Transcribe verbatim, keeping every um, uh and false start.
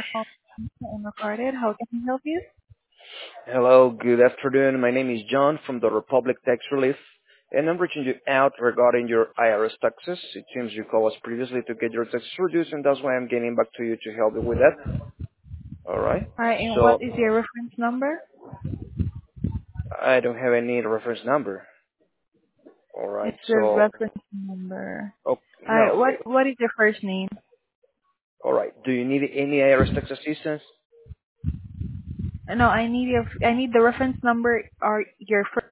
are calling and recorded. How can I help you? Hello, good afternoon. My name is John from the Republic Tax Relief, and I'm reaching you out regarding your I R S taxes. It seems you called us previously to get your taxes reduced, and that's why I'm getting back to you to help you with that. All right. All right, and what So is your reference number? I don't have any reference number. All right. It's the So reference number. oh, All no, right, what okay. what is your first name? All right. Do you need any I R S tax assistance? No, I need your I need the reference number or your first